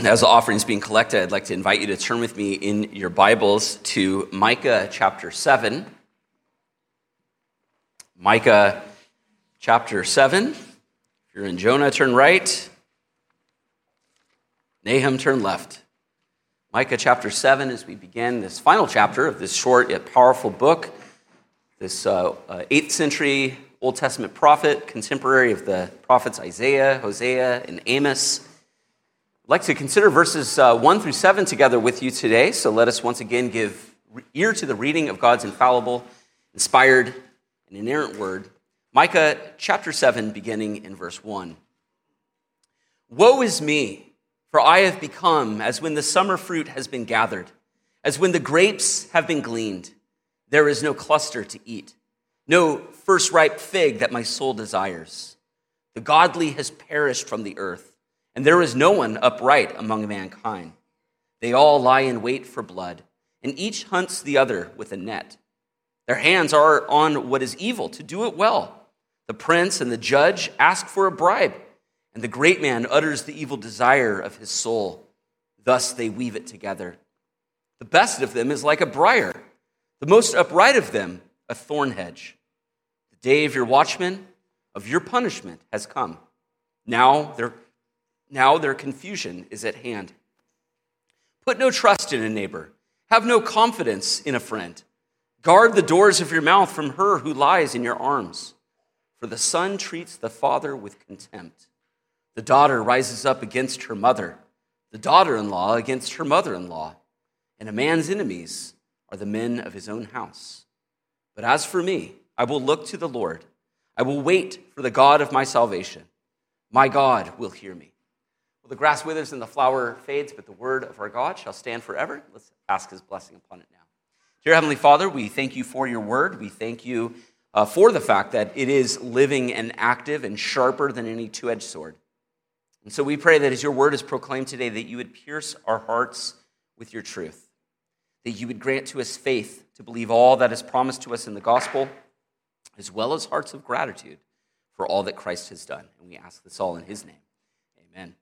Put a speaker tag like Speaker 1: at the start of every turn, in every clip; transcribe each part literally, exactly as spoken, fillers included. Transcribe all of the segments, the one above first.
Speaker 1: As the offering is being collected, I'd like to invite you to turn with me in your Bibles to Micah chapter seven. Micah chapter seven. If you're in Jonah, turn right. Nahum, turn left. Micah chapter seven, as we begin this final chapter of this short yet powerful book, this uh, uh, eighth century Old Testament prophet, contemporary of the prophets Isaiah, Hosea, and Amos. I'd like to consider verses uh, one through seven together with you today, so let us once again give ear to the reading of God's infallible, inspired, and inerrant word. Micah chapter seven, beginning in verse one. Woe is me, for I have become as when the summer fruit has been gathered, as when the grapes have been gleaned. There is no cluster to eat, no first ripe fig that my soul desires. The godly has perished from the earth, and there is no one upright among mankind. They all lie in wait for blood, and each hunts the other with a net. Their hands are on what is evil to do it well. The prince and the judge ask for a bribe, and the great man utters the evil desire of his soul. Thus they weave it together. The best of them is like a briar, the most upright of them a thorn hedge. The day of your watchmen, of your punishment, has come. Now their Now their confusion is at hand. Put no trust in a neighbor. Have no confidence in a friend. Guard the doors of your mouth from her who lies in your arms. For the son treats the father with contempt. The daughter rises up against her mother, the daughter-in-law against her mother-in-law. And a man's enemies are the men of his own house. But as for me, I will look to the Lord. I will wait for the God of my salvation. My God will hear me. Well, the grass withers and the flower fades, but the word of our God shall stand forever. Let's ask his blessing upon it now. Dear Heavenly Father, we thank you for your word. We thank you uh, for the fact that it is living and active and sharper than any two-edged sword. And so we pray that as your word is proclaimed today, that you would pierce our hearts with your truth, that you would grant to us faith to believe all that is promised to us in the gospel, as well as hearts of gratitude for all that Christ has done. And we ask this all in his name. Amen.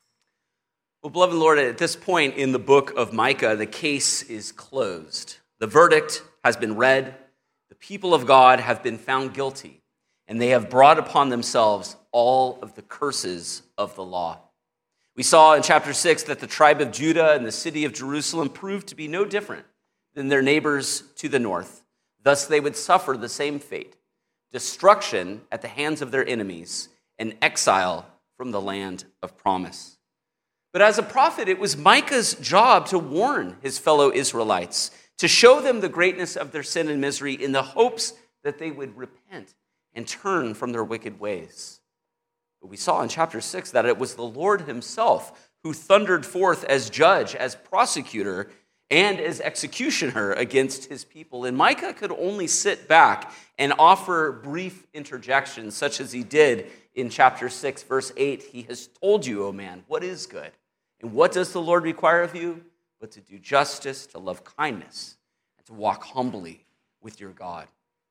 Speaker 1: Well, beloved Lord, at this point in the book of Micah, the case is closed. The verdict has been read. The people of God have been found guilty, and they have brought upon themselves all of the curses of the law. We saw in chapter six that the tribe of Judah and the city of Jerusalem proved to be no different than their neighbors to the north. Thus, they would suffer the same fate: destruction at the hands of their enemies and exile from the land of promise. But as a prophet, it was Micah's job to warn his fellow Israelites, to show them the greatness of their sin and misery in the hopes that they would repent and turn from their wicked ways. But we saw in chapter six that it was the Lord himself who thundered forth as judge, as prosecutor, and as executioner against his people. And Micah could only sit back and offer brief interjections, such as he did in chapter six, verse eight. He has told you, O man, what is good. And what does the Lord require of you? But to do justice, to love kindness, and to walk humbly with your God.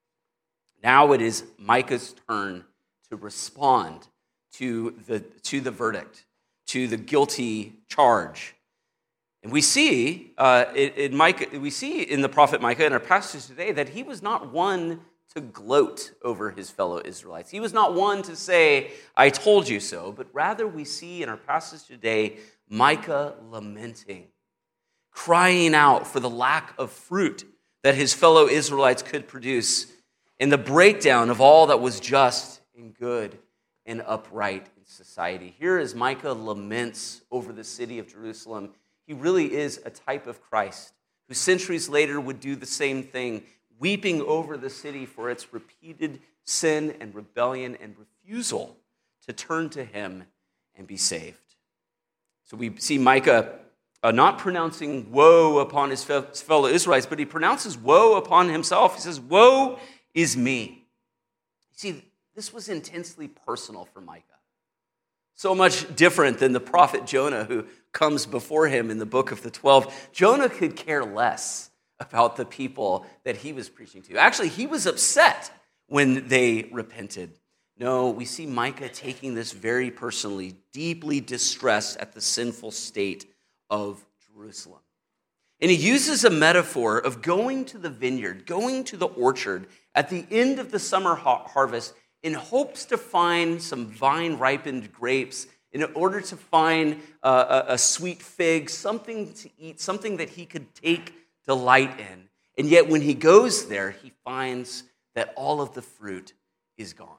Speaker 1: Now it is Micah's turn to respond to the, to the verdict, to the guilty charge. And we see uh, in, in Micah, we see in the prophet Micah in our passage today that he was not one to gloat over his fellow Israelites. He was not one to say, I told you so, but rather we see in our passage today Micah lamenting, crying out for the lack of fruit that his fellow Israelites could produce, and the breakdown of all that was just and good and upright in society. Here as Micah laments over the city of Jerusalem, he really is a type of Christ, who centuries later would do the same thing, weeping over the city for its repeated sin and rebellion and refusal to turn to him and be saved. So we see Micah uh, not pronouncing woe upon his fellow Israelites, but he pronounces woe upon himself. He says, woe is me. You see, this was intensely personal for Micah. So much different than the prophet Jonah, who comes before him in the book of the twelve. Jonah could care less about the people that he was preaching to. Actually, he was upset when they repented. No, we see Micah taking this very personally, deeply distressed at the sinful state of Jerusalem. And he uses a metaphor of going to the vineyard, going to the orchard at the end of the summer harvest in hopes to find some vine-ripened grapes, in order to find uh, a, a sweet fig, something to eat, something that he could take delight in. And yet when he goes there, he finds that all of the fruit is gone.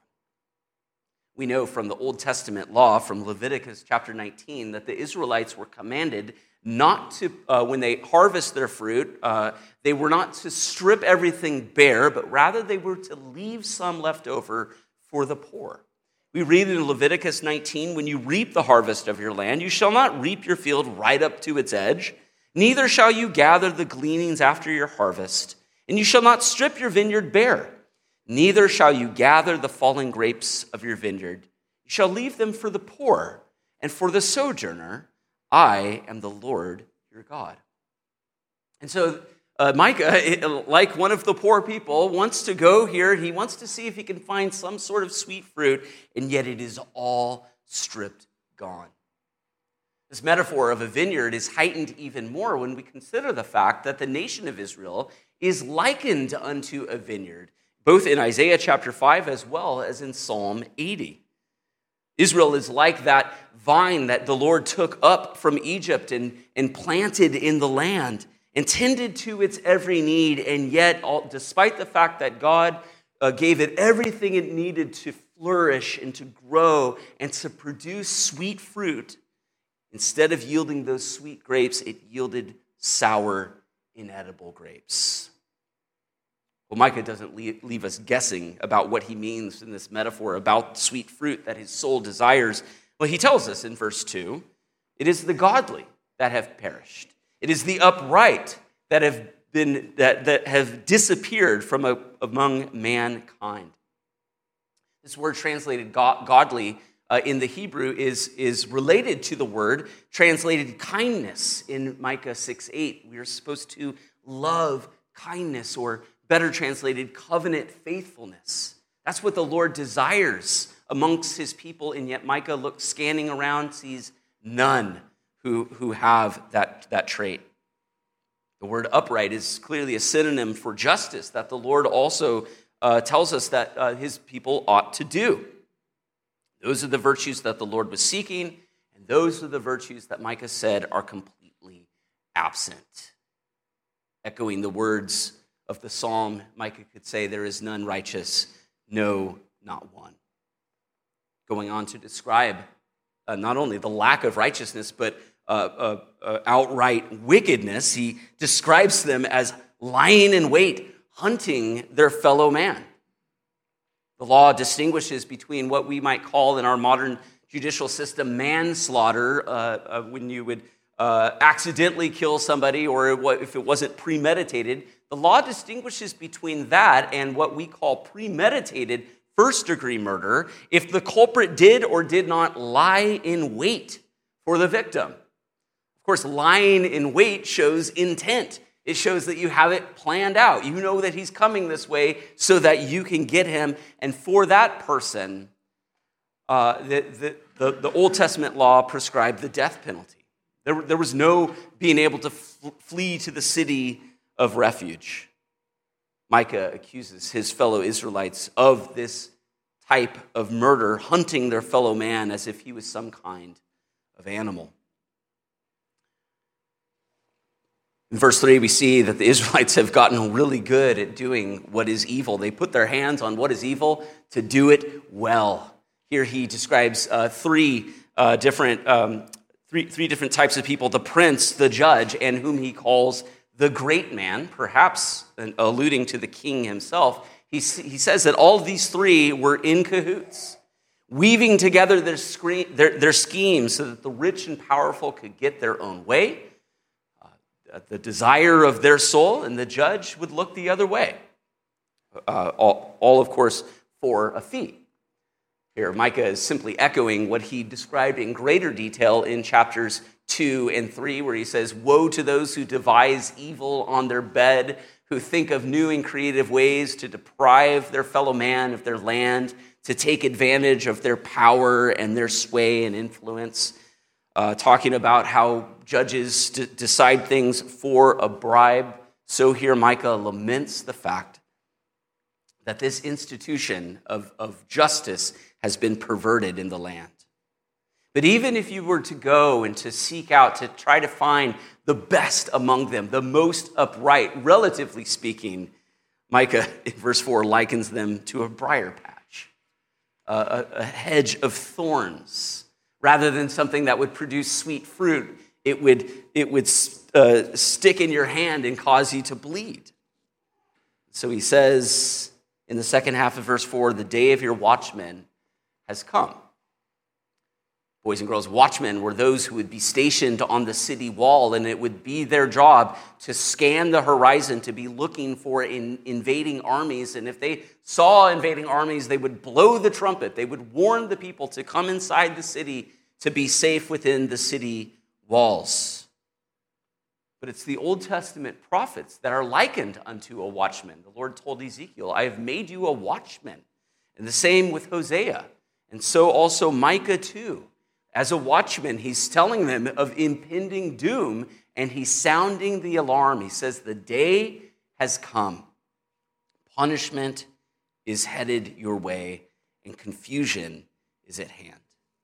Speaker 1: We know from the Old Testament law, from Leviticus chapter nineteen, that the Israelites were commanded not to, uh, when they harvest their fruit, uh, they were not to strip everything bare, but rather they were to leave some left over for the poor. We read in Leviticus nineteen, when you reap the harvest of your land, you shall not reap your field right up to its edge, neither shall you gather the gleanings after your harvest, and you shall not strip your vineyard bare, neither shall you gather the fallen grapes of your vineyard. You shall leave them for the poor and for the sojourner. I am the Lord your God. And so uh, Micah, like one of the poor people, wants to go here. He wants to see if he can find some sort of sweet fruit, and yet it is all stripped gone. This metaphor of a vineyard is heightened even more when we consider the fact that the nation of Israel is likened unto a vineyard, both in Isaiah chapter five as well as in Psalm eighty. Israel is like that vine that the Lord took up from Egypt and, and planted in the land and tended to its every need. And yet, all, despite the fact that God uh, gave it everything it needed to flourish and to grow and to produce sweet fruit, instead of yielding those sweet grapes, it yielded sour, inedible grapes. Well, Micah doesn't leave us guessing about what he means in this metaphor about sweet fruit that his soul desires. Well, he tells us in verse two, it is the godly that have perished. It is the upright that have been that, that have disappeared from a, among mankind. This word translated go- godly uh, in the Hebrew is, is related to the word translated kindness in Micah six eight. We are supposed to love kindness, or better translated, covenant faithfulness. That's what the Lord desires amongst his people, and yet Micah looks scanning around, sees none who, who have that, that trait. The word upright is clearly a synonym for justice that the Lord also uh, tells us that uh, his people ought to do. Those are the virtues that the Lord was seeking, and those are the virtues that Micah said are completely absent. Echoing the words of the psalm, Micah could say, there is none righteous, no, not one. Going on to describe uh, not only the lack of righteousness, but uh, uh, uh, outright wickedness, he describes them as lying in wait, hunting their fellow man. The law distinguishes between what we might call in our modern judicial system manslaughter, uh, uh, when you would uh, accidentally kill somebody, or if it wasn't premeditated. The law distinguishes between that and what we call premeditated first-degree murder, if the culprit did or did not lie in wait for the victim. Of course, lying in wait shows intent. It shows that you have it planned out. You know that he's coming this way so that you can get him. And for that person, uh, the, the, the, the Old Testament law prescribed the death penalty. There, there was no being able to f- flee to the city of refuge. Micah accuses his fellow Israelites of this type of murder, hunting their fellow man as if he was some kind of animal. In verse three, we see that the Israelites have gotten really good at doing what is evil. They put their hands on what is evil to do it well. Here he describes uh, three uh, different um, three, three different types of people: the prince, the judge, and whom he calls the great man, perhaps alluding to the king himself. He, he says that all of these three were in cahoots, weaving together their, screen, their, their schemes so that the rich and powerful could get their own way, uh, the desire of their soul, and the judge would look the other way. Uh, all, all, of course, for a fee. Here, Micah is simply echoing what he described in greater detail in chapters two and three, where he says, "Woe to those who devise evil on their bed, who think of new and creative ways to deprive their fellow man of their land, to take advantage of their power and their sway and influence, uh, talking about how judges d- decide things for a bribe. So here Micah laments the fact that this institution of, of justice has been perverted in the land. But even if you were to go and to seek out, to try to find the best among them, the most upright, relatively speaking, Micah in verse four likens them to a briar patch, a, a hedge of thorns. Rather than something that would produce sweet fruit, it would, it would uh, stick in your hand and cause you to bleed. So he says in the second half of verse four, the day of your watchmen has come. Boys and girls, watchmen were those who would be stationed on the city wall, and it would be their job to scan the horizon, to be looking for in, invading armies. And if they saw invading armies, they would blow the trumpet. They would warn the people to come inside the city to be safe within the city walls. But it's the Old Testament prophets that are likened unto a watchman. The Lord told Ezekiel, I have made you a watchman. And the same with Hosea. And so also Micah too. As a watchman, he's telling them of impending doom, and he's sounding the alarm. He says, the day has come. Punishment is headed your way, and confusion is at hand.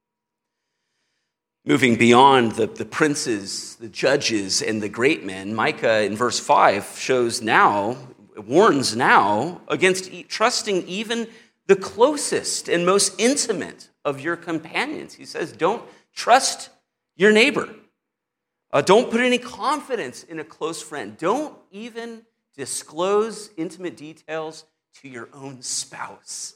Speaker 1: Moving beyond the, the princes, the judges, and the great men, Micah in verse five shows now, warns now against trusting even the closest and most intimate of your companions. He says, don't trust your neighbor. Uh, don't put any confidence in a close friend. Don't even disclose intimate details to your own spouse.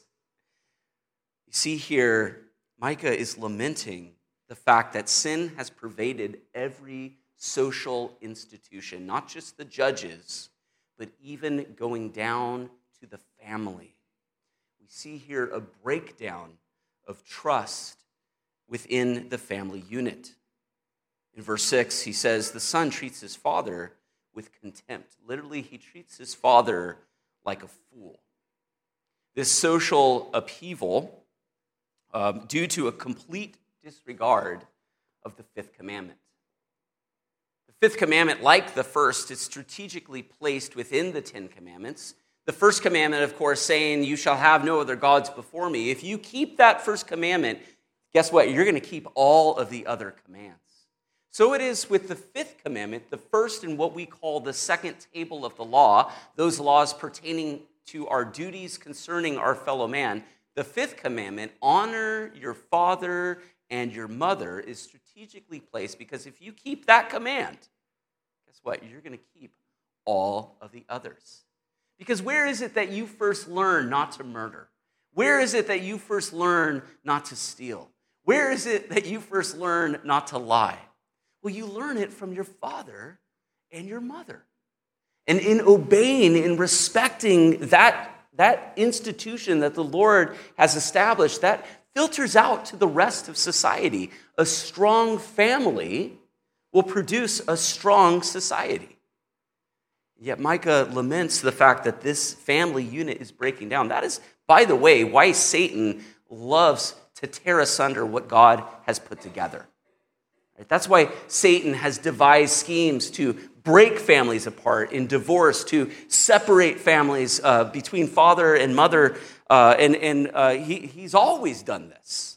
Speaker 1: You see here, Micah is lamenting the fact that sin has pervaded every social institution, not just the judges, but even going down to the family. We see here a breakdown of trust within the family unit. In verse six, he says, the son treats his father with contempt. Literally, he treats his father like a fool. This social upheaval, um, due to a complete disregard of the fifth commandment. The fifth commandment, like the first, is strategically placed within the Ten Commandments. The first commandment, of course, saying, you shall have no other gods before me. If you keep that first commandment, guess what? You're going to keep all of the other commands. So it is with the fifth commandment, the first in what we call the second table of the law, those laws pertaining to our duties concerning our fellow man. The fifth commandment, honor your father and your mother, is strategically placed because if you keep that command, guess what? You're going to keep all of the others. Because where is it that you first learn not to murder? Where is it that you first learn not to steal? Where is it that you first learn not to lie? Well, you learn it from your father and your mother. And in obeying, in respecting that, that institution that the Lord has established, that filters out to the rest of society. A strong family will produce a strong society. Yet Micah laments the fact that this family unit is breaking down. That is, by the way, why Satan loves to tear asunder what God has put together. Right? That's why Satan has devised schemes to break families apart in divorce, to separate families uh, between father and mother, uh, and, and uh, he, he's always done this.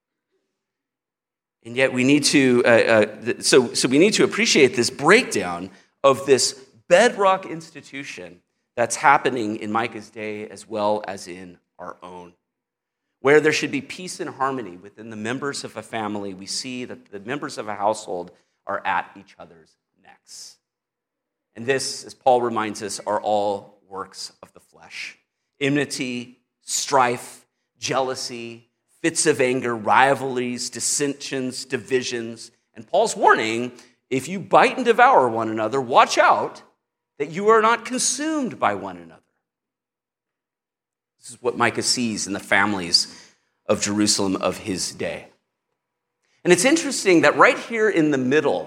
Speaker 1: And yet we need to, uh, uh, so, so we need to appreciate this breakdown of this bedrock institution that's happening in Micah's day as well as in our own. Where there should be peace and harmony within the members of a family, we see that the members of a household are at each other's necks. And this, as Paul reminds us, are all works of the flesh. Enmity, strife, jealousy, fits of anger, rivalries, dissensions, divisions. And Paul's warning, if you bite and devour one another, watch out that you are not consumed by one another. This is what Micah sees in the families of Jerusalem of his day. And it's interesting that right here in the middle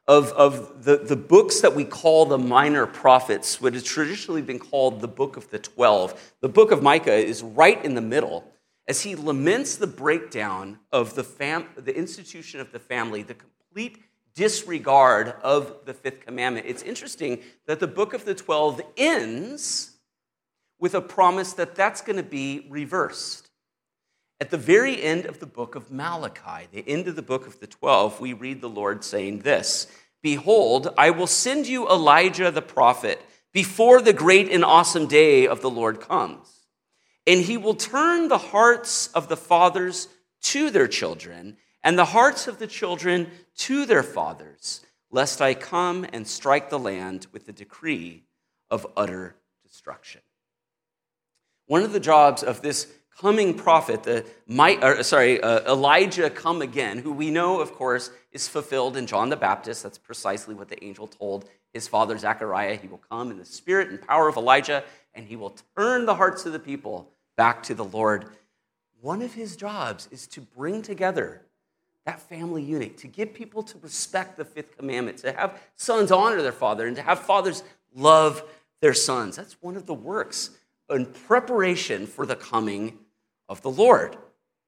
Speaker 1: of, of the, the books that we call the minor prophets, what has traditionally been called the Book of the Twelve. The book of Micah is right in the middle as he laments the breakdown of the, fam- the institution of the family, the complete disregard of the fifth commandment. It's interesting that the Book of the Twelve ends with a promise that that's going to be reversed. At the very end of the book of Malachi, the end of the book of the Twelve, we read the Lord saying this, "Behold, I will send you Elijah the prophet before the great and awesome day of the Lord comes. And he will turn the hearts of the fathers to their children, and the hearts of the children to their fathers, lest I come and strike the land with the decree of utter destruction." One of the jobs of this coming prophet, the or, sorry, uh, Elijah come again, who we know, of course, is fulfilled in John the Baptist. That's precisely what the angel told his father Zechariah. He will come in the spirit and power of Elijah, and he will turn the hearts of the people back to the Lord. One of his jobs is to bring together that family unit, to get people to respect the fifth commandment, to have sons honor their father, and to have fathers love their sons. That's one of the works in preparation for the coming of the Lord.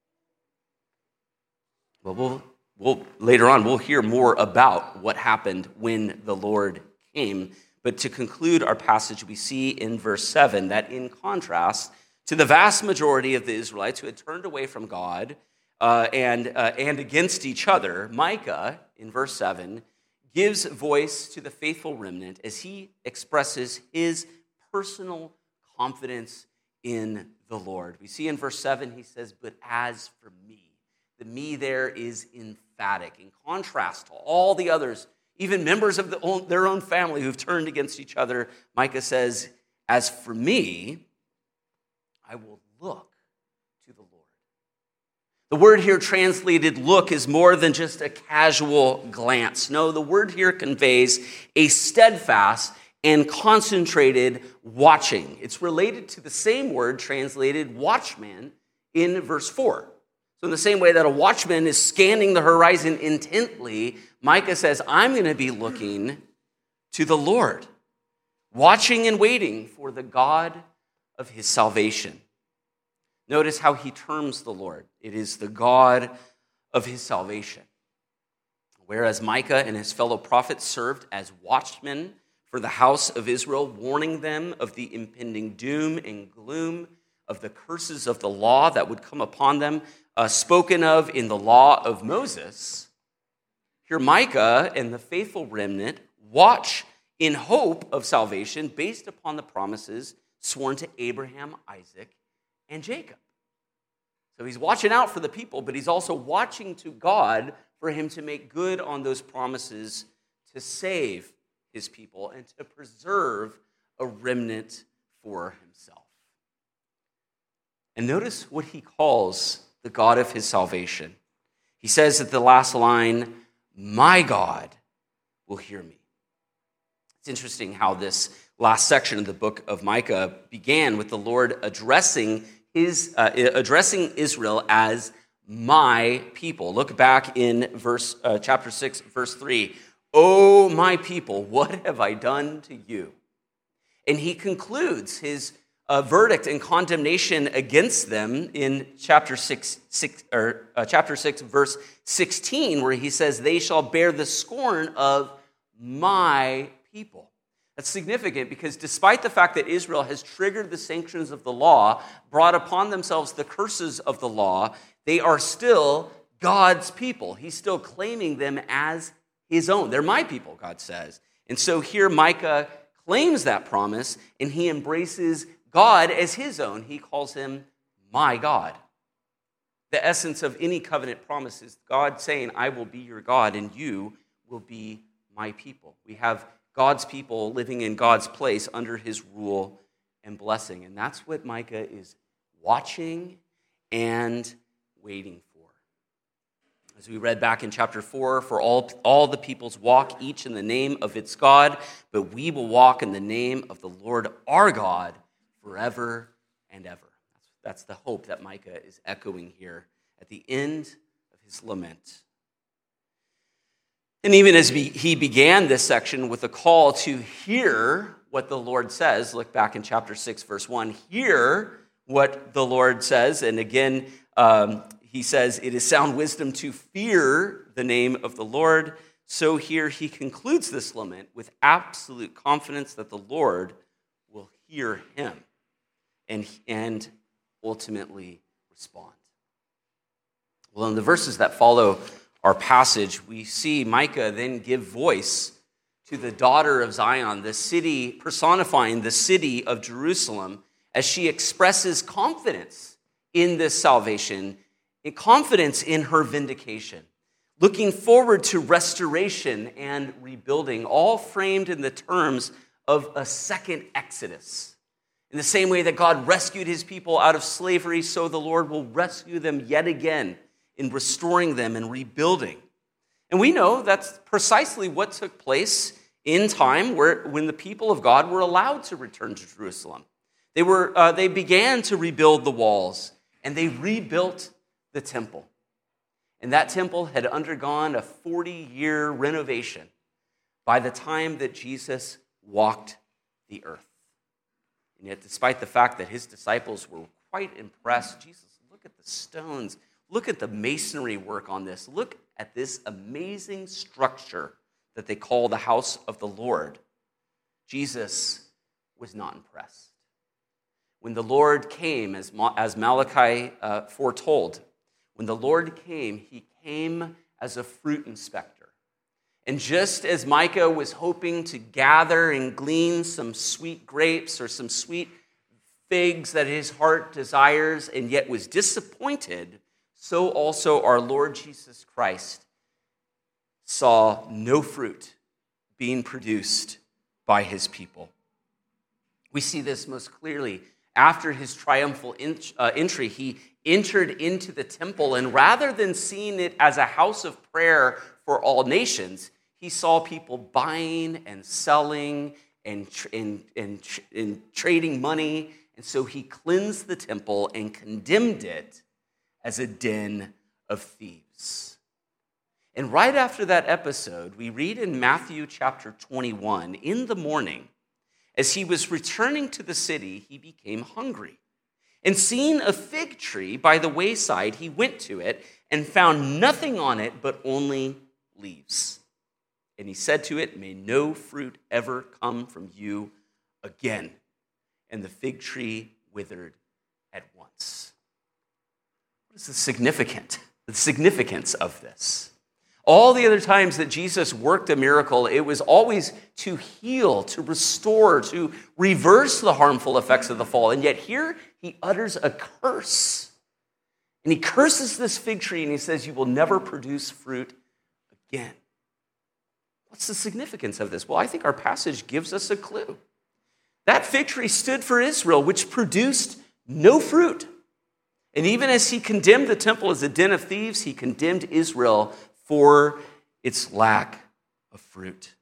Speaker 1: Well, we'll, we'll later on, we'll hear more about what happened when the Lord came. But to conclude our passage, we see in verse seven that in contrast to the vast majority of the Israelites who had turned away from God uh, and, uh, and against each other, Micah, in verse seven, gives voice to the faithful remnant as he expresses his personal confidence in the Lord. We see in verse seven, he says, "But as for me," the me there is emphatic. In contrast to all the others, even members of the own, their own family who've turned against each other, Micah says, "As for me, I will look to the Lord." The word here translated look is more than just a casual glance. No, the word here conveys a steadfast and concentrated watching. It's related to the same word translated watchman in verse four. So in the same way that a watchman is scanning the horizon intently, Micah says, I'm going to be looking to the Lord, watching and waiting for the God of his salvation. Notice how he terms the Lord. It is the God of his salvation. Whereas Micah and his fellow prophets served as watchmen for the house of Israel, warning them of the impending doom and gloom of the curses of the law that would come upon them, uh, spoken of in the law of Moses. Here Micah and the faithful remnant watch in hope of salvation based upon the promises sworn to Abraham, Isaac, and Jacob. So he's watching out for the people, but he's also watching to God for him to make good on those promises to save his people and to preserve a remnant for himself. And notice what he calls the God of his salvation. He says at the last line, "My God will hear me." It's interesting how this last section of the book of Micah began with the Lord addressing his uh, addressing Israel as my people. Look back in verse uh, chapter six, verse three. "O my people, what have I done to you?" And he concludes his uh, verdict and condemnation against them in chapter six, six or uh, chapter six, verse sixteen, where he says, "They shall bear the scorn of my people." That's significant because despite the fact that Israel has triggered the sanctions of the law, brought upon themselves the curses of the law, they are still God's people. He's still claiming them as his own. They're my people, God says. And so here Micah claims that promise, and he embraces God as his own. He calls him my God. The essence of any covenant promise is God saying, I will be your God, and you will be my people. We have God's people living in God's place under his rule and blessing. And that's what Micah is watching and waiting for. As we read back in chapter four, for all, all the peoples walk each in the name of its God, but we will walk in the name of the Lord our God forever and ever. That's, that's the hope that Micah is echoing here at the end of his lament. And even as he began this section with a call to hear what the Lord says, look back in chapter six, verse one, hear what the Lord says. And again, um, he says, it is sound wisdom to fear the name of the Lord. So here he concludes this lament with absolute confidence that the Lord will hear him and, and ultimately respond. Well, in the verses that follow our passage, we see Micah then give voice to the daughter of Zion, the city, personifying the city of Jerusalem, as she expresses confidence in this salvation, and confidence in her vindication, looking forward to restoration and rebuilding, all framed in the terms of a second Exodus. In the same way that God rescued his people out of slavery, so the Lord will rescue them yet again in restoring them and rebuilding. And we know that's precisely what took place in time where, when the people of God were allowed to return to Jerusalem. They were uh, they began to rebuild the walls, and they rebuilt the temple. And that temple had undergone a forty-year renovation by the time that Jesus walked the earth. And yet, despite the fact that his disciples were quite impressed, Jesus, look at the stones, look at the masonry work on this, look at this amazing structure that they call the house of the Lord. Jesus was not impressed. When the Lord came, as, as Malachi uh, foretold, when the Lord came, he came as a fruit inspector. And just as Micah was hoping to gather and glean some sweet grapes or some sweet figs that his heart desires and yet was disappointed, so also our Lord Jesus Christ saw no fruit being produced by his people. We see this most clearly after his triumphal entry. He entered into the temple, and rather than seeing it as a house of prayer for all nations, he saw people buying and selling and, and, and, and trading money. And so he cleansed the temple and condemned it as a den of thieves. And right after that episode, we read in Matthew chapter twenty-one, in the morning, as he was returning to the city, he became hungry. And seeing a fig tree by the wayside, he went to it and found nothing on it but only leaves. And he said to it, "May no fruit ever come from you again." And the fig tree withered at once. What is the significance, the significance of this? All the other times that Jesus worked a miracle, it was always to heal, to restore, to reverse the harmful effects of the fall. And yet here he utters a curse. And he curses this fig tree and he says, "You will never produce fruit again." What's the significance of this? Well, I think our passage gives us a clue. That fig tree stood for Israel, which produced no fruit. And even as he condemned the temple as a den of thieves, he condemned Israel for its lack of fruit.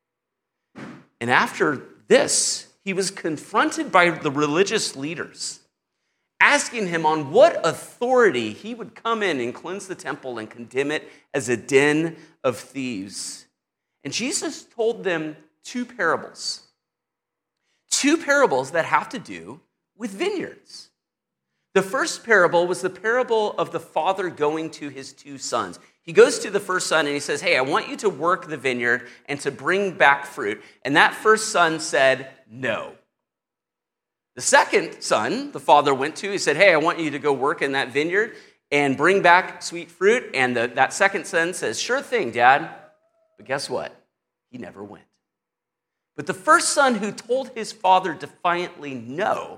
Speaker 1: And after this, he was confronted by the religious leaders, asking him on what authority he would come in and cleanse the temple and condemn it as a den of thieves. And Jesus told them two parables. Two parables that have to do with vineyards. The first parable was the parable of the father going to his two sons. He goes to the first son and he says, "Hey, I want you to work the vineyard and to bring back fruit." And that first son said, "No." The second son, the father went to, he said, "Hey, I want you to go work in that vineyard and bring back sweet fruit." And the, that second son says, "Sure thing, Dad." But guess what? He never went. But the first son, who told his father defiantly no,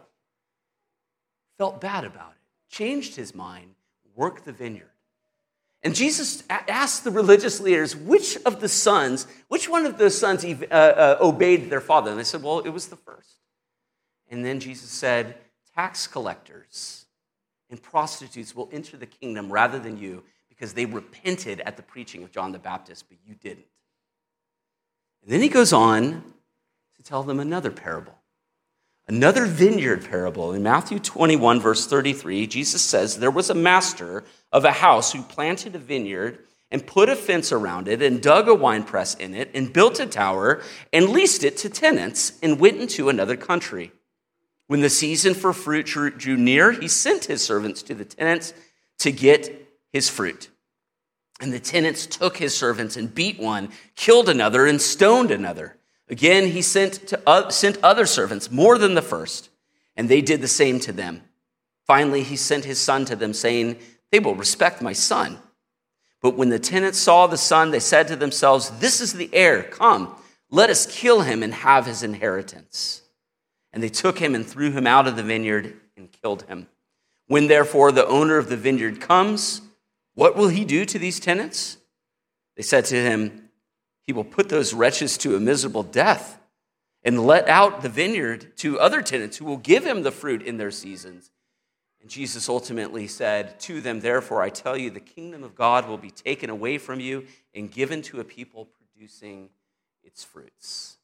Speaker 1: felt bad about it, changed his mind, worked the vineyard. And Jesus asked the religious leaders, which of the sons, which one of those sons uh, uh, obeyed their father? And they said, "Well, it was the first." And then Jesus said, "Tax collectors and prostitutes will enter the kingdom rather than you, because they repented at the preaching of John the Baptist, but you didn't." And then he goes on to tell them another parable. Another vineyard parable. In Matthew twenty-one, verse thirty-three, Jesus says, "There was a master of a house who planted a vineyard and put a fence around it, and dug a winepress in it, and built a tower, and leased it to tenants, and went into another country. When the season for fruit drew near, he sent his servants to the tenants to get his fruit. And the tenants took his servants and beat one, killed another, and stoned another. Again, he sent, to, uh, sent other servants, more than the first, and they did the same to them. Finally, he sent his son to them, saying, "They will respect my son." But when the tenants saw the son, they said to themselves, "This is the heir. Come, let us kill him and have his inheritance." And they took him and threw him out of the vineyard and killed him. When therefore the owner of the vineyard comes, what will he do to these tenants? They said to him, "He will put those wretches to a miserable death and let out the vineyard to other tenants who will give him the fruit in their seasons." And Jesus ultimately said to them, "Therefore, I tell you, the kingdom of God will be taken away from you and given to a people producing its fruits."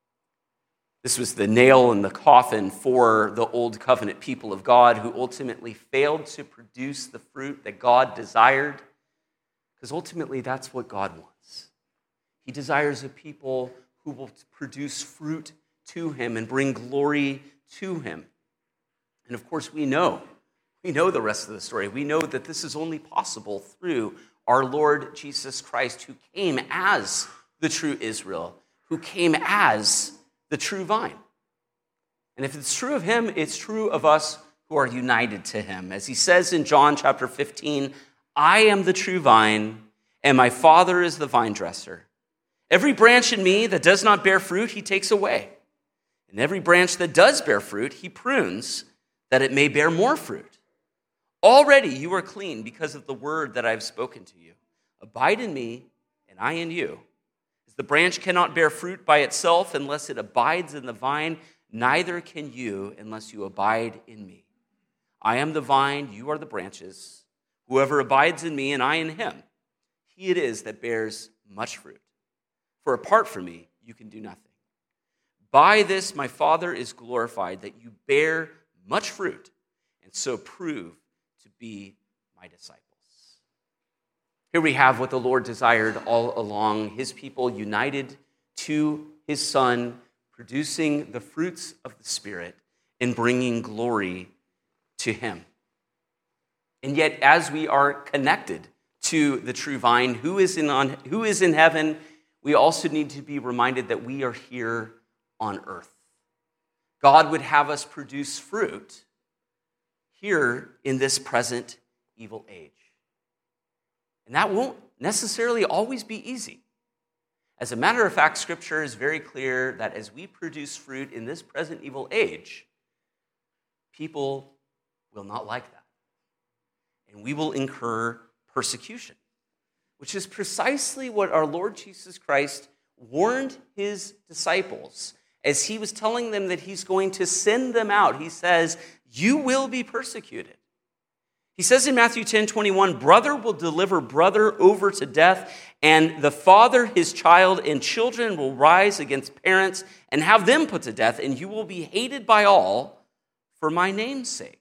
Speaker 1: This was the nail in the coffin for the old covenant people of God who ultimately failed to produce the fruit that God desired, because ultimately that's what God wants. He desires a people who will produce fruit to him and bring glory to him. And of course, we know We know the rest of the story. We know that this is only possible through our Lord Jesus Christ, who came as the true Israel, who came as the true vine. And if it's true of him, it's true of us who are united to him. As he says in John chapter fifteen, "I am the true vine, and my Father is the vine dresser. Every branch in me that does not bear fruit, he takes away. And every branch that does bear fruit, he prunes, that it may bear more fruit. Already you are clean because of the word that I have spoken to you. Abide in me, and I in you. As the branch cannot bear fruit by itself unless it abides in the vine, neither can you unless you abide in me. I am the vine, you are the branches. Whoever abides in me and I in him, he it is that bears much fruit. For apart from me, you can do nothing. By this my Father is glorified, that you bear much fruit, and so prove to be my disciples." Here we have what the Lord desired all along, his people united to his Son, producing the fruits of the Spirit and bringing glory to him. And yet, as we are connected to the true vine, who is in, on, who is in heaven, we also need to be reminded that we are here on earth. God would have us produce fruit here in this present evil age. And that won't necessarily always be easy. As a matter of fact, Scripture is very clear that as we produce fruit in this present evil age, people will not like that. And we will incur persecution, which is precisely what our Lord Jesus Christ warned his disciples as he was telling them that he's going to send them out. He says, "You will be persecuted." He says in Matthew ten twenty-one, "Brother will deliver brother over to death, and the father his child, and children will rise against parents and have them put to death, and you will be hated by all for my name's sake."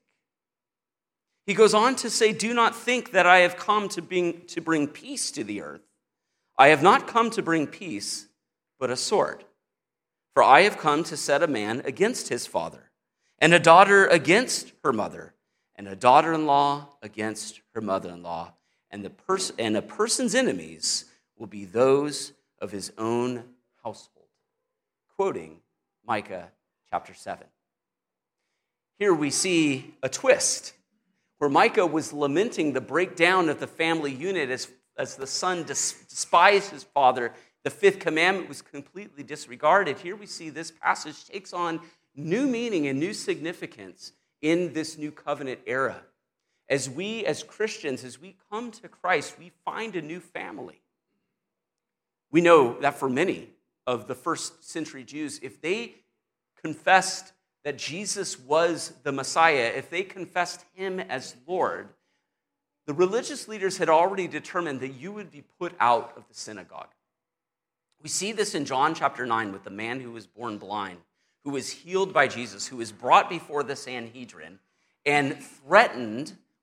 Speaker 1: He goes on to say, "Do not think that I have come to bring, to bring peace to the earth. I have not come to bring peace, but a sword. For I have come to set a man against his father, and a daughter against her mother, and a daughter-in-law against her mother-in-law, and the pers- and a person's enemies will be those of his own household." Quoting Micah chapter seven. Here we see a twist, where Micah was lamenting the breakdown of the family unit as, as the son des- despised his father. The fifth commandment was completely disregarded. Here we see this passage takes on new meaning and new significance in this new covenant era. As we, as Christians, as we come to Christ, we find a new family. We know that for many of the first century Jews, if they confessed that Jesus was the Messiah, if they confessed him as Lord, the religious leaders had already determined that you would be put out of the synagogue. We see this in John chapter nine with the man who was born blind, who was healed by Jesus, who was brought before the Sanhedrin and threatened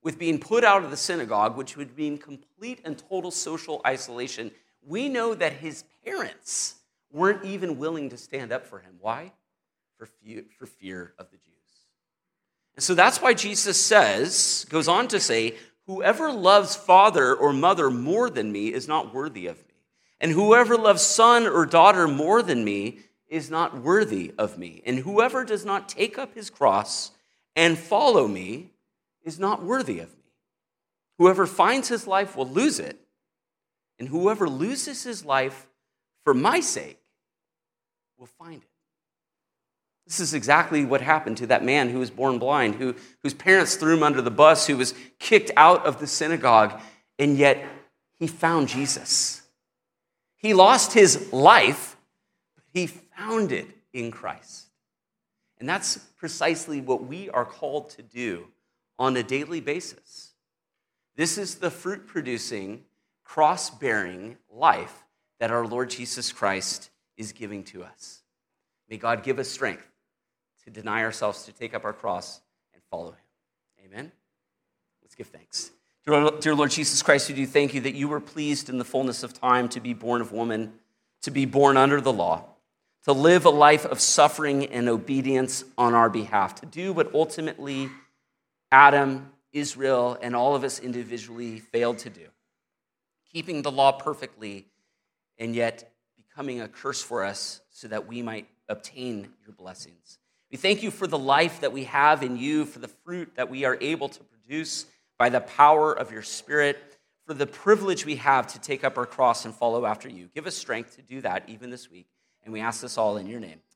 Speaker 1: with being put out of the synagogue, which would mean complete and total social isolation, we know that his parents weren't even willing to stand up for him. Why? For fear, for fear of the Jews. And so that's why Jesus says, goes on to say, whoever loves father or mother more than me is not worthy of me. And whoever loves son or daughter more than me is not worthy of me. And whoever does not take up his cross and follow me is not worthy of me. Whoever finds his life will lose it. And whoever loses his life for my sake will find it. This is exactly what happened to that man who was born blind, who, whose parents threw him under the bus, who was kicked out of the synagogue, and yet he found Jesus. He lost his life, but he found it in Christ. And that's precisely what we are called to do on a daily basis. This is the fruit-producing, cross-bearing life that our Lord Jesus Christ is giving to us. May God give us strength to deny ourselves, to take up our cross and follow him. Amen? Let's give thanks. Dear Lord Jesus Christ, we do thank you that you were pleased in the fullness of time to be born of woman, to be born under the law, to live a life of suffering and obedience on our behalf, to do what ultimately Adam, Israel, and all of us individually failed to do, keeping the law perfectly and yet becoming a curse for us so that we might obtain your blessings. We thank you for the life that we have in you, for the fruit that we are able to produce by the power of your Spirit, for the privilege we have to take up our cross and follow after you. Give us strength to do that even this week, and we ask this all in your name.